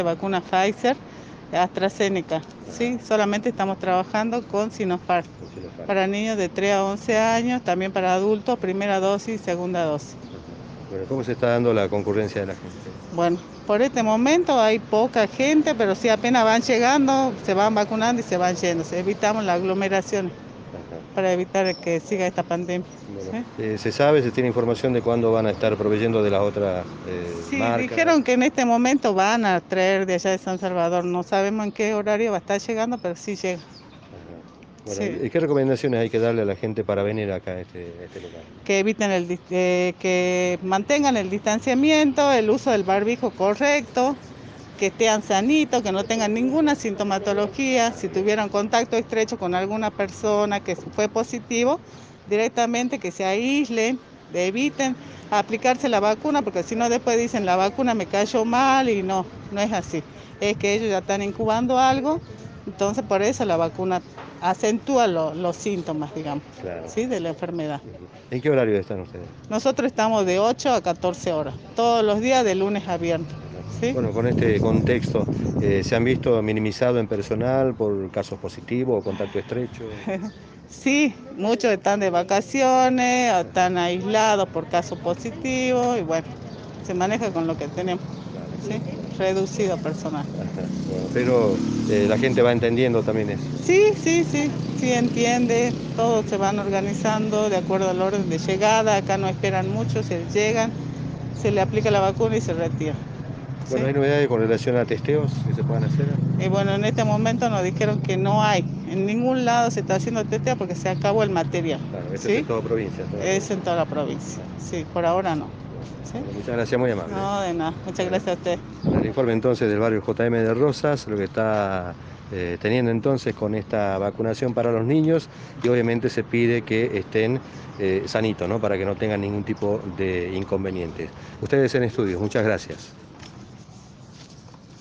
Vacuna Pfizer, AstraZeneca, ¿sí? Ajá, Solamente estamos trabajando con Sinopharm. con Sinopharm. Para niños de 3 a 11 años, también para adultos, primera dosis, segunda dosis. Ajá. Bueno, ¿cómo se está dando la concurrencia de la gente? Bueno, por este momento hay poca gente, pero sí apenas van llegando, se van vacunando y se van yendo. Evitamos la aglomeración Ajá. para evitar que siga esta pandemia. Bueno, ¿Sí? ¿se sabe, se tiene información de cuándo van a estar proveyendo de las otras Sí, marcas? dijeron que en este momento van a traer de allá de San Salvador. No sabemos en qué horario va a estar llegando, pero sí llega. Ajá. Bueno, Sí. ¿y qué recomendaciones hay que darle a la gente para venir acá a este lugar? Que eviten que mantengan el distanciamiento, el uso del barbijo correcto, que estén sanitos, que no tengan ninguna sintomatología. Si tuvieron contacto estrecho con alguna persona que fue positivo, directamente que se aíslen, eviten aplicarse la vacuna, porque si no después dicen la vacuna me cayó mal y no, no es así. Es que ellos ya están incubando algo, entonces por eso la vacuna acentúa los síntomas, digamos, Claro. ¿sí? De la enfermedad. Ujú. ¿En qué horario están ustedes? Nosotros estamos de 8 a 14 horas, todos los días de lunes a viernes, Ajá. ¿sí? Bueno, con este contexto, ¿se han visto minimizado en personal por casos positivos o contacto estrecho? Sí, muchos están de vacaciones, Ajá, están aislados por casos positivos y bueno, se maneja con lo que tenemos, claro. ¿sí? Bueno, Reducido personal. ajá, bueno, pero la gente va entendiendo también eso. Sí, sí, sí, sí entiende, todos se van organizando de acuerdo al orden de llegada, acá no esperan mucho, se llegan, se le aplica la vacuna y se retira, Bueno, ¿sí? ¿hay novedades con relación a testeos que se puedan hacer? Y bueno, en este momento nos dijeron que no hay, en ningún lado se está haciendo TTA porque se acabó el material, Claro, esto es en ¿sí? toda provincia, en toda la Es provincia. en toda la provincia, Ajá, sí, por ahora no, bueno, ¿sí? bueno, muchas gracias, muy amable. No, de nada, muchas Bueno, gracias a usted. bueno, el informe entonces del barrio JM de Rosas, lo que está teniendo entonces con esta vacunación para los niños y obviamente se pide que estén sanitos, ¿no? Para que no tengan ningún tipo de inconvenientes. Ustedes en estudios, muchas gracias.